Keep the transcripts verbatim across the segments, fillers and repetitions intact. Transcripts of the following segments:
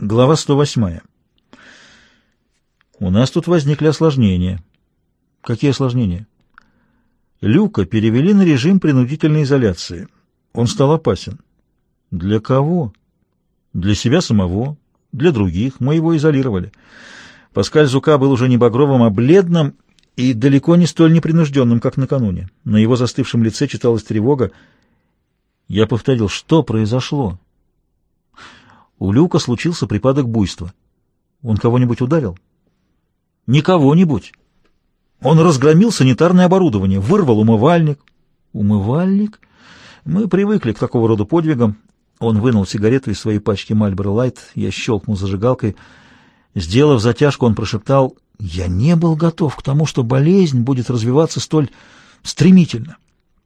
Глава сто восемь. У нас тут возникли осложнения. Какие осложнения? Люка перевели на режим принудительной изоляции. Он стал опасен. Для кого? Для себя самого, для других. Мы его изолировали. Паскаль Зука был уже не багровым, а бледным и далеко не столь непринужденным, как накануне. На его застывшем лице читалась тревога. Я повторил, что произошло? У Люка случился припадок буйства. Он кого-нибудь ударил? Не кого-нибудь. Он разгромил санитарное оборудование, вырвал умывальник. Умывальник? Мы привыкли к такого рода подвигам. Он вынул сигарету из своей пачки Marlboro Light. Я щелкнул зажигалкой. Сделав затяжку, он прошептал: «Я не был готов к тому, что болезнь будет развиваться столь стремительно».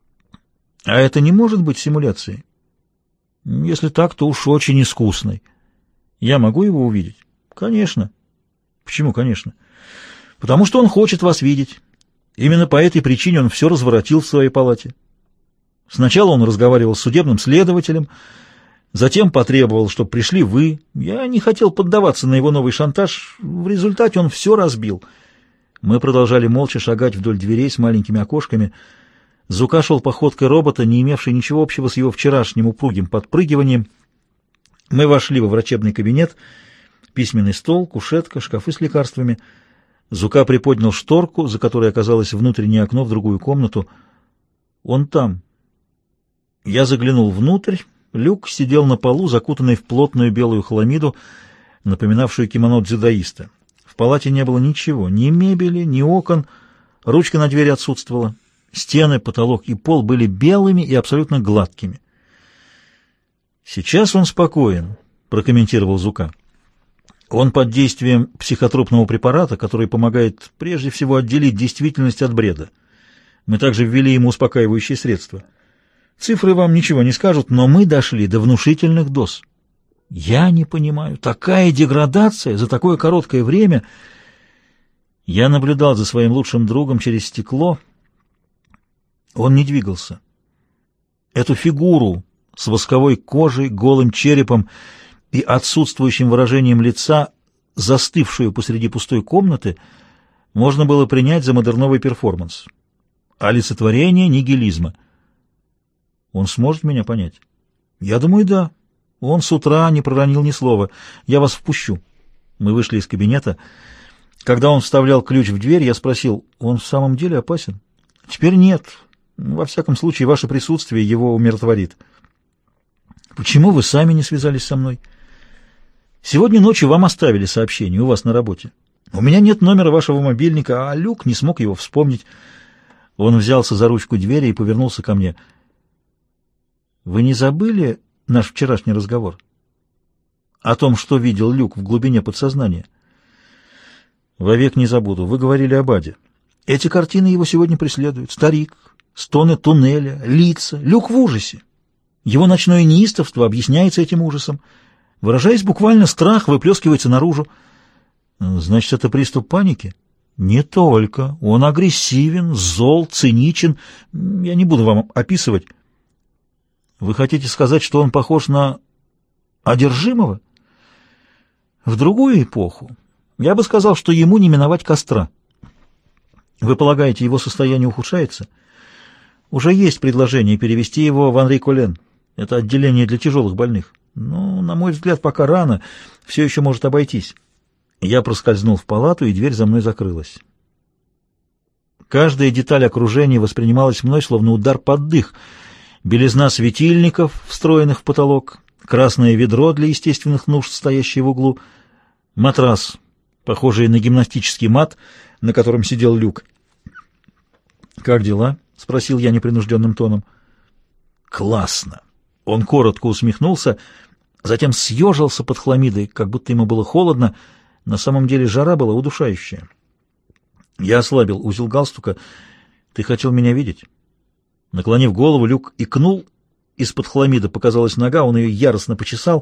А это не может быть симуляцией? Если так, то уж очень искусной. Я могу его увидеть? Конечно. Почему конечно? Потому что он хочет вас видеть. Именно по этой причине он все разворотил в своей палате. Сначала он разговаривал с судебным следователем, затем потребовал, чтобы пришли вы. Я не хотел поддаваться на его новый шантаж. В результате он все разбил. Мы продолжали молча шагать вдоль дверей с маленькими окошками. Зука шел походкой робота, не имевший ничего общего с его вчерашним упругим подпрыгиванием. Мы вошли во врачебный кабинет. Письменный стол, кушетка, шкафы с лекарствами. Зука приподнял шторку, за которой оказалось внутреннее окно в другую комнату. Он там. Я заглянул внутрь. Люк сидел на полу, закутанный в плотную белую хламиду, напоминавшую кимоно дзюдоиста. В палате не было ничего, ни мебели, ни окон, ручка на двери отсутствовала. Стены, потолок и пол были белыми и абсолютно гладкими. «Сейчас он спокоен», — прокомментировал Зука. «Он под действием психотропного препарата, который помогает прежде всего отделить действительность от бреда. Мы также ввели ему успокаивающие средства. Цифры вам ничего не скажут, но мы дошли до внушительных доз. Я не понимаю, такая деградация за такое короткое время...» Я наблюдал за своим лучшим другом через стекло. Он не двигался. Эту фигуру с восковой кожей, голым черепом и отсутствующим выражением лица, застывшую посреди пустой комнаты, можно было принять за модерновый перформанс. Олицетворение нигилизма. Он сможет меня понять? Я думаю, да. Он с утра не проронил ни слова. Я вас впущу. Мы вышли из кабинета. Когда он вставлял ключ в дверь, я спросил: он в самом деле опасен? Теперь нет. Во всяком случае, ваше присутствие его умиротворит. Почему вы сами не связались со мной? Сегодня ночью вам оставили сообщение у вас на работе. У меня нет номера вашего мобильника, а Люк не смог его вспомнить. Он взялся за ручку двери и повернулся ко мне. Вы не забыли наш вчерашний разговор? О том, что видел Люк в глубине подсознания? Вовек не забуду. Вы говорили об Аде. Эти картины его сегодня преследуют. Старик, стоны туннеля, лица. Люк в ужасе. Его ночное неистовство объясняется этим ужасом. Выражаясь буквально, страх выплескивается наружу. Значит, это приступ паники? Не только. Он агрессивен, зол, циничен. Я не буду вам описывать. Вы хотите сказать, что он похож на одержимого? В другую эпоху я бы сказал, что ему не миновать костра. Вы полагаете, его состояние ухудшается? Уже есть предложение перевести его в Анри Колен. Это отделение для тяжелых больных. Но, на мой взгляд, пока рано, все еще может обойтись. Я проскользнул в палату, и дверь за мной закрылась. Каждая деталь окружения воспринималась мной словно удар под дых. Белизна светильников, встроенных в потолок, красное ведро для естественных нужд, стоящее в углу, матрас, похожий на гимнастический мат, на котором сидел Люк. «Как дела?» — спросил я непринужденным тоном. «Классно!» Он коротко усмехнулся, затем съежился под хламидой, как будто ему было холодно. На самом деле жара была удушающая. Я ослабил узел галстука. «Ты хотел меня видеть?» Наклонив голову, Люк икнул. Из-под хламида показалась нога, он ее яростно почесал.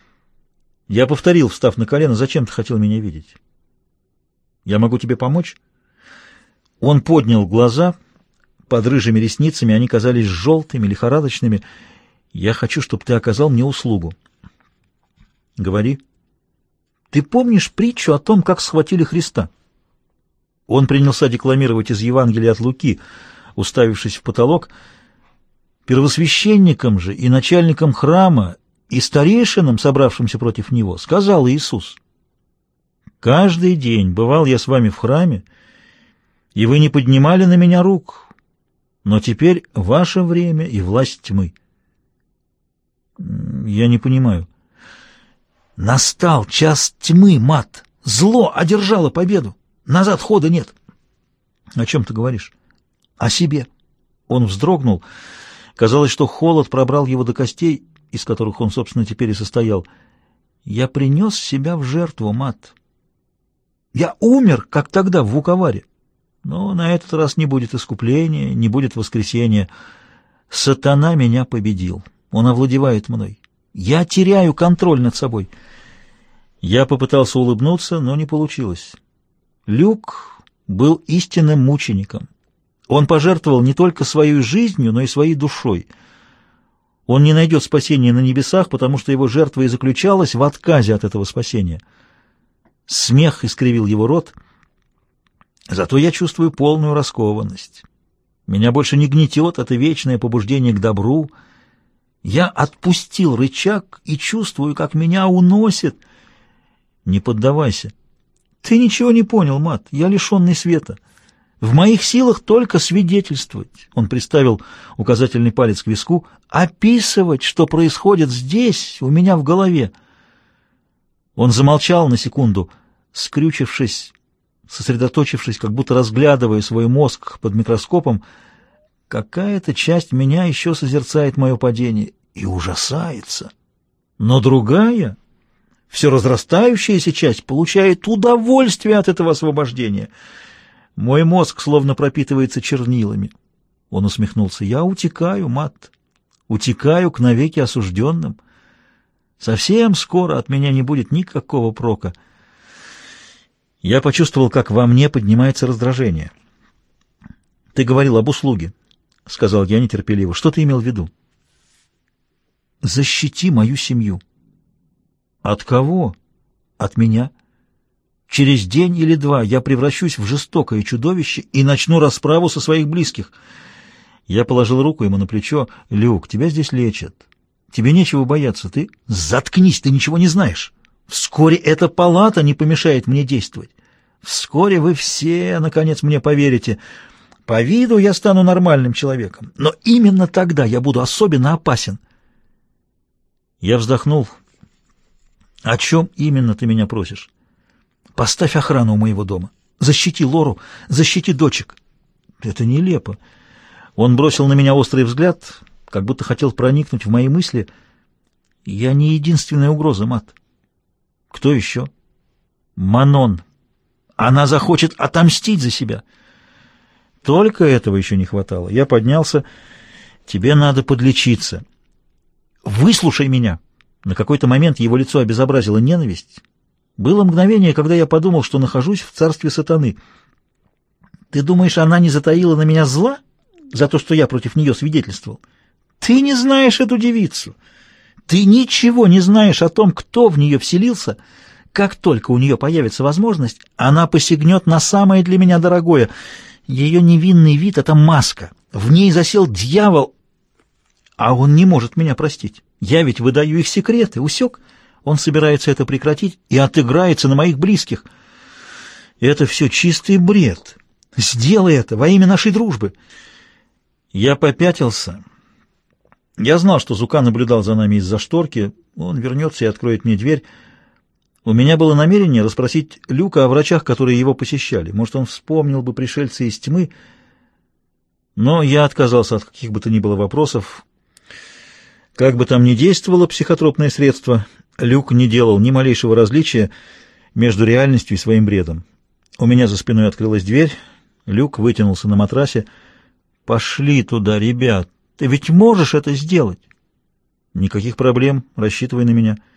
Я повторил, встав на колено: «Зачем ты хотел меня видеть?» «Я могу тебе помочь?» Он поднял глаза. Под рыжими ресницами они казались желтыми, лихорадочными. «Я хочу, чтобы ты оказал мне услугу». «Говори». Ты помнишь притчу о том, как схватили Христа?» Он принялся декламировать из Евангелия от Луки, уставившись в потолок. «Первосвященникам же и начальникам храма и старейшинам, собравшимся против него, сказал Иисус: каждый день бывал я с вами в храме, и вы не поднимали на меня рук, но теперь ваше время и власть тьмы». «Я не понимаю». «Настал час тьмы, мат. Зло одержало победу. Назад хода нет». «О чем ты говоришь?» «О себе». Он вздрогнул. Казалось, что холод пробрал его до костей, из которых он, собственно, теперь и состоял. «Я принес себя в жертву, мат. Я умер, как тогда в Вуковаре. Но на этот раз не будет искупления, не будет воскресения. Сатана меня победил. Он овладевает мной. Я теряю контроль над собой». Я попытался улыбнуться, но не получилось. Люк был истинным мучеником. Он пожертвовал не только своей жизнью, но и своей душой. Он не найдет спасения на небесах, потому что его жертва и заключалась в отказе от этого спасения. Смех искривил его рот. Зато я чувствую полную раскованность. Меня больше не гнетет это вечное побуждение к добру. Я отпустил рычаг и чувствую, как меня уносит. Не поддавайся. Ты ничего не понял, мат. Я лишенный света. В моих силах только свидетельствовать. Он приставил указательный палец к виску. Описывать, что происходит здесь, у меня в голове. Он замолчал на секунду, скрючившись, сосредоточившись, как будто разглядывая свой мозг под микроскопом. Какая-то часть меня еще созерцает мое падение и ужасается. Но другая, все разрастающаяся часть, получает удовольствие от этого освобождения. Мой мозг словно пропитывается чернилами. Он усмехнулся. Я утекаю, мат, утекаю к навеки осужденным. Совсем скоро от меня не будет никакого прока. Я почувствовал, как во мне поднимается раздражение. «Ты говорил об услуге», — сказал я нетерпеливо. «Что ты имел в виду?» «Защити мою семью». «От кого?» «От меня. Через день или два я превращусь в жестокое чудовище и начну расправу со своих близких». Я положил руку ему на плечо. «Люк, тебя здесь лечат. Тебе нечего бояться. Ты...» «Заткнись, ты ничего не знаешь. Вскоре эта палата не помешает мне действовать. Вскоре вы все, наконец, мне поверите. По виду я стану нормальным человеком, но именно тогда я буду особенно опасен». Я вздохнул. «О чем именно ты меня просишь?» «Поставь охрану у моего дома. Защити Лору, защити дочек». «Это нелепо». Он бросил на меня острый взгляд, как будто хотел проникнуть в мои мысли. «Я не единственная угроза, мат». «Кто еще?» «Манон. Она захочет отомстить за себя». Только этого еще не хватало. Я поднялся. «Тебе надо подлечиться». «Выслушай меня». На какой-то момент его лицо обезобразило ненависть. Было мгновение, когда я подумал, что нахожусь в царстве сатаны. «Ты думаешь, она не затаила на меня зла за то, что я против нее свидетельствовал? Ты не знаешь эту девицу. Ты ничего не знаешь о том, кто в нее вселился. Как только у нее появится возможность, она посягнет на самое для меня дорогое. Ее невинный вид — это маска. В ней засел дьявол, а он не может меня простить. Я ведь выдаю их секреты, усек? Он собирается это прекратить и отыграется на моих близких. Это все чистый бред. Сделай это во имя нашей дружбы». Я попятился. Я знал, что Зука наблюдал за нами из-за шторки. Он вернется и откроет мне дверь. У меня было намерение расспросить Люка о врачах, которые его посещали. Может, он вспомнил бы пришельца из тьмы. Но я отказался от каких бы то ни было вопросов. Как бы там ни действовало психотропное средство, Люк не делал ни малейшего различия между реальностью и своим бредом. У меня за спиной открылась дверь. Люк вытянулся на матрасе. «Пошли туда, ребят. Ты ведь можешь это сделать?» «Никаких проблем. Рассчитывай на меня».